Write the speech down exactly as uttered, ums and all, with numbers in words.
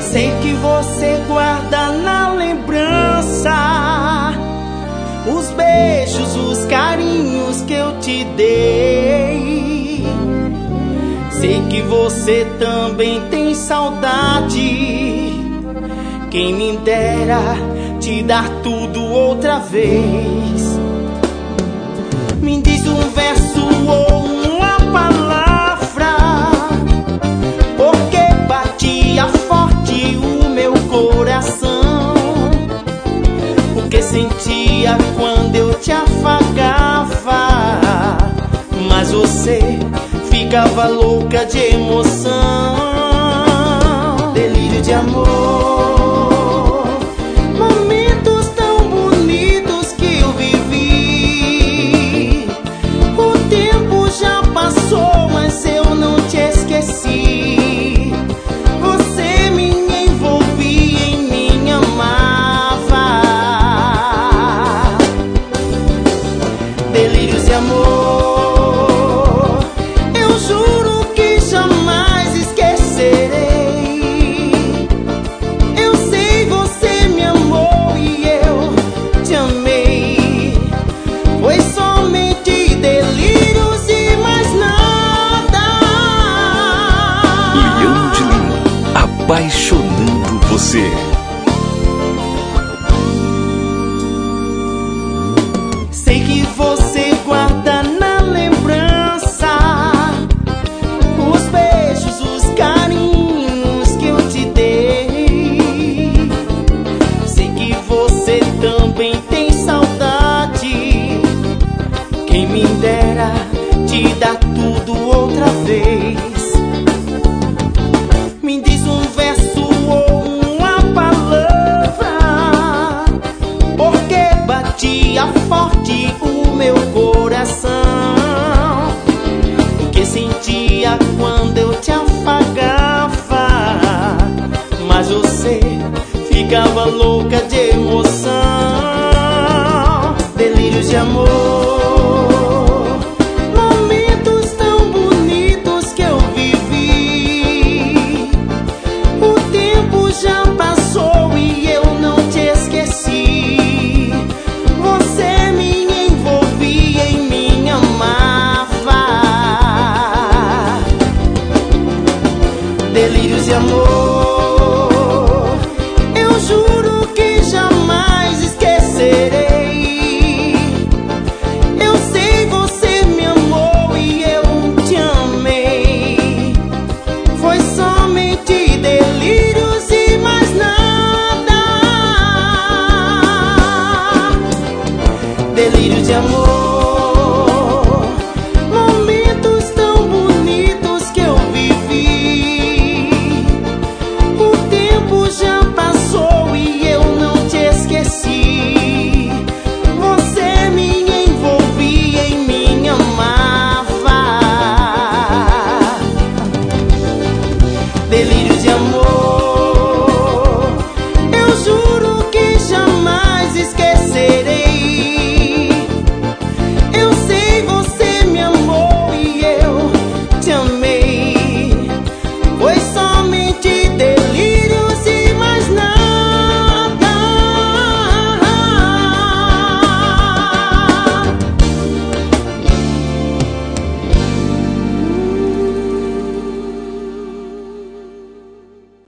Sei que você guarda na lembrança os beijos, os carinhos que eu te dei. Sei que você também tem saudade. Quem me dera te dar tudo outra vez. Me diz um verso ou uma palavra, porque batia forte o meu coração. O que sentia quando eu te afagava, mas você ficava louca de emoção. Delírio de amor, momentos tão bonitos que eu vivi. O tempo já passou, mas eu não te esqueci. Você me envolvia, em mim amava. Delírios de amor, eu juro que jamais esquecerei. Eu sei, você me amou e eu te amei. Foi somente delírios e mais nada. Leandro de Lima, apaixonando você. Sei que você guarda na lembrança os beijos, os carinhos que eu te dei. Sei que você também tem saudade. Quem me dera te dar tudo outra vez. Me diz um verso ou uma palavra, porque batia forte o meu coração. O que sentia quando eu te afagava, mas você ficava louca de emoção. Delírios de amor, momentos tão bonitos que eu vivi. O tempo já passou e eu não te esqueci. Você me envolvia, em mim amava. Delírios de amor, eu juro que jamais esquecerei. Eu sei, você me amou e eu te amei. Foi somente delírios e mais nada. Delírio de amor.